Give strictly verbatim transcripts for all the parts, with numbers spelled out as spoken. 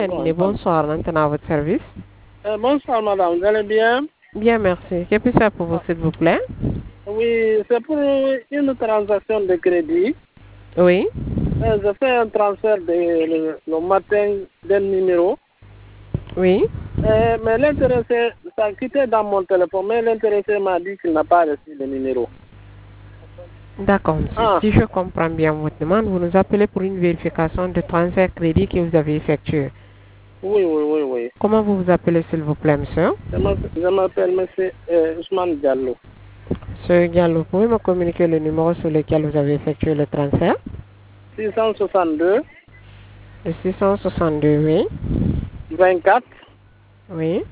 Bon, Bonsoir, maintenant à votre service. euh, bonsoir madame, vous allez bien? Bien, merci. Que puis-je faire pour vous, s'il vous plaît? Oui, c'est pour une transaction de crédit. Oui. Euh, je fais un transfert de, le, le matin d'un numéro. Oui. Euh, mais l'intéressé, ça a quitté dans mon téléphone, mais l'intéressé m'a dit qu'il n'a pas reçu le numéro. D'accord, monsieur. Ah, Si je comprends bien votre demande, vous nous appelez pour une vérification de transfert crédit que vous avez effectué. oui, oui, oui, oui. Comment vous vous appelez, s'il vous plaît, monsieur? Je m'appelle je m'appelle monsieur euh, Ousmane Diallo. Monsieur Gallo, pouvez me communiquer le numéro sur lequel vous avez effectué le transfert? six cent soixante-deux, Le six cent soixante-deux, oui. vingt-quatre, Oui.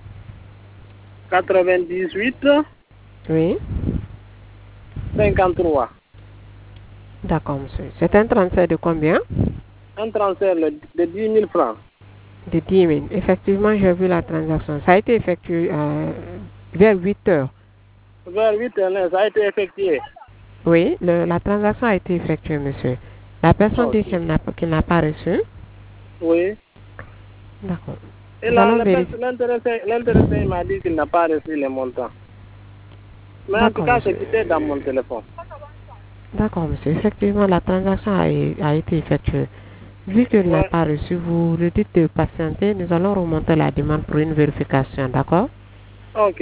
quatre-vingt-dix-huit, Oui. cinquante-trois. D'accord, monsieur. C'est un transfert de combien? Un transfert de dix mille francs. De dix mille. Effectivement, j'ai vu la transaction. Ça a été effectué euh, vers huit heures. Vers huit heures, ça a été effectué. Oui, le- la transaction a été effectuée, monsieur. La personne dit Ok. qu'elle n'a pas qu'elle n'a pas reçu. Oui. D'accord. Et Nous là, allons le pers- vérifier. l'intéressé l'intéressé m'a dit qu'il n'a pas reçu les montants. Mais en tout D'accord, cas, c'est monsieur. quitté dans mon téléphone. D'accord, monsieur. Effectivement, la transaction a, a été effectuée. Vu qu'elle n'a Ouais. pas reçu, vous lui dites de patienter. Nous allons remonter la demande pour une vérification, d'accord? Ok.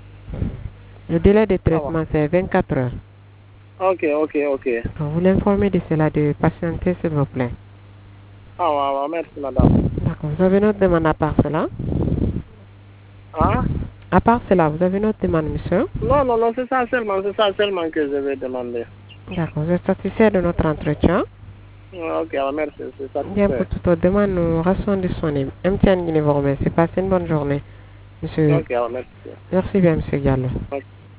Le délai de Ça va. traitement, c'est vingt-quatre heures. Ok, ok, ok. Donc, vous l'informez de cela, de patienter, s'il vous plaît. Ah, ouais, ouais, merci, madame. D'accord. Vous avez une autre demande à part cela? Hein? À part cela, vous avez une autre demande, monsieur? Non, non, non, c'est ça seulement, c'est ça seulement que je vais demander. D'accord. Vous êtes satisfait de notre entretien? Ah, ok, ouais, merci, c'est Bien, pour satisfait. toute autre demande, nous restons disponibles. M T N Guinée vous remercie. Passez une bonne journée, monsieur. Ok, ouais, merci. Merci bien, monsieur Gallo. Ok.